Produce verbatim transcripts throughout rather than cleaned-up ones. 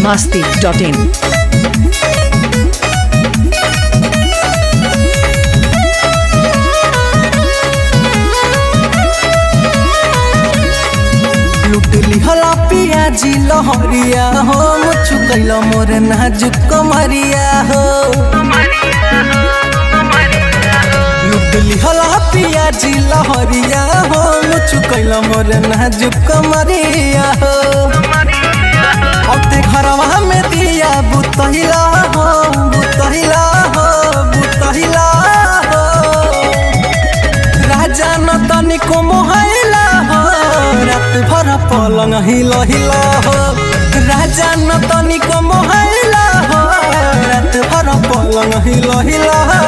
masti dot in. लुटली हला पियाजी लहरिया हो मुझु कैला मोर नाजुक कमरिया हो लुटली हला पियाजी लहरिया हो मुझु कैला मोर नाजुक कमरिया हो औते घरवा में दिया बुतहिला हो बुतहिला हो बुतहिला हो राजा न तनिको मोहैला हो रात भर पलंग हिलो हिलो हो राजा न तनिको मोहैला हो रात भर पलंग हिलो हिलो हो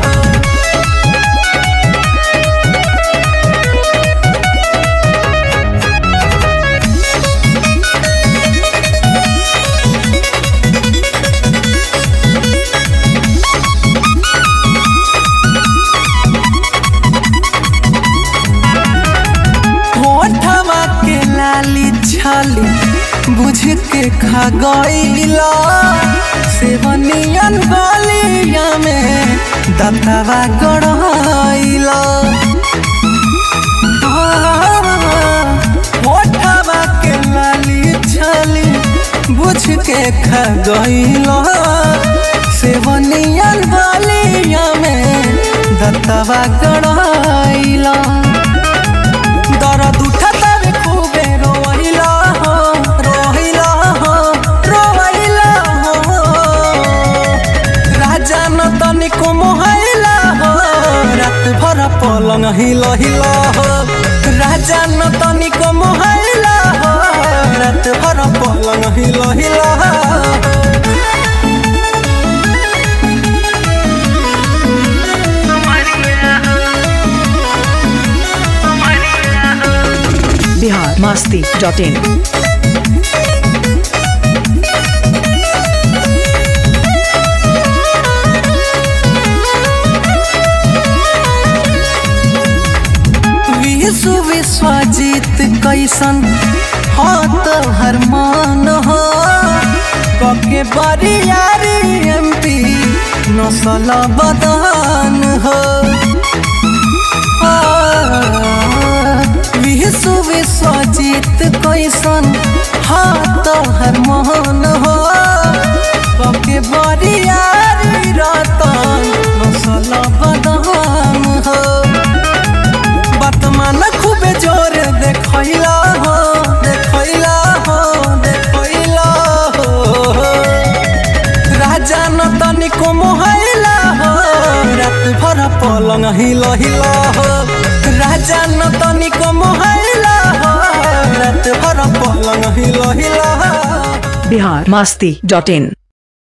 बुझ के खा गईला सेवनियन गलिया में दतवा गड़ाइला होठवा के लाली छाली बुझ के खा गईला सेवनियन गलिया में दतवा गड़ाइला दर्द उठता वे खूबे रोइला हो रोइला हो रोइला हो राजा न तनिको मोहैला हो रात भर पलंग हिलो हिलो हो राजा न तनिको मोहैला हो रात भर पलंग हिलो हिलो हो Bihar masti dot in. विश्व विश्वजीत कैसन हो तो हर मान हो कके बरियारी एमपी नसल बदन हो विश्व विश्वजीत कैसन हाथ हर मोहन हो पके बरियारी रतन नसल बदन हो वर्तमान खूबे जोर देखैला हो देखैला हो देखैला हो राजा न तनिको मोहैला हो रात भर पलंग हिलो हिलो हो राजा न तनिको मोहैला हो रात भर पलंग हिलो हिलो हो Bihar masti dot in.